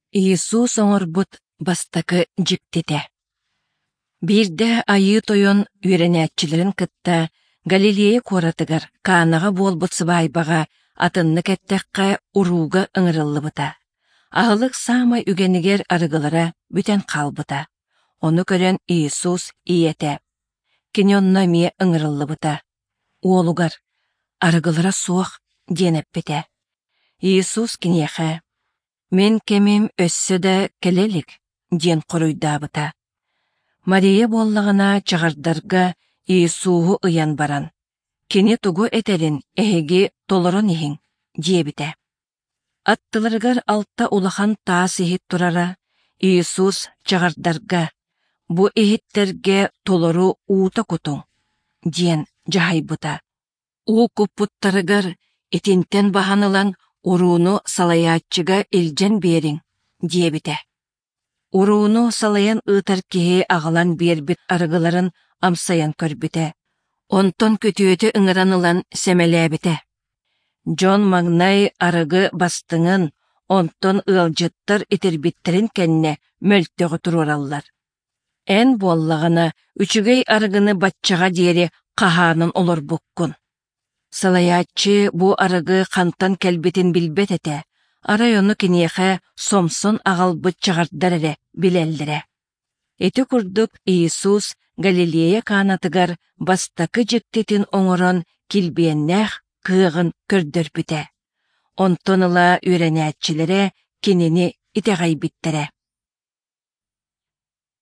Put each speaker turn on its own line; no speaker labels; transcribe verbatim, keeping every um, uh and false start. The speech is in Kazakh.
Иисус оңорбут бастакы жиктете. Бирде айы тойон үйренәтчилерин кытта Галилея коратыгар Каанага болбут сыбайбага атынны кеттекке уруга ыңырыллыбыта. Ахылык самай үгенигер арыгылара бүтен қалбыта. Оны көрен Иисус иете. Киньонна мие ыңырыллыбыта. Уолугар арыгылара суох денеппете. Иисус кинеха. Мен кемим өссө да келелик ден коруйдабыта. Мария боллагана чагардарга Иисугу ыян баран. Кини тугу этерин эһиги толорон иһиң диэбите. Аттыларыгар алта улахан таас иһит турара Иисус чагардарга бу иһиттерге толору уута кутуң диэн жахайбыта. У куппуттарыгар этинтен баханылан уруну салаяччыга илжен бериң диэбите. Уруну салаян ытар киһи агалан биэрбит арыгыларын амсаян көрбите. Онтон көтүөтө ыңыранылан сэмэлээбите. Джон Магнай арыгы бастыңын онтон ыалжыттар итирбиттерин кэнне мөлтөгө турураллар. Эн боллагана үчүгэй арыгыны батчага диэри кахаанын олор буккун. Салаяччы бу арыгы хантан келбитин билбет эте. Арайону кинеха сомсон агалбыт чагардар эре билеллере. Эти курдук Иисус Галилея Каанатыгар бастакы жектетин оңорон килбиеннэх кыагын көрдөрбүтэ. Онтоныла үйренәтчилере кинини итегайбиттере.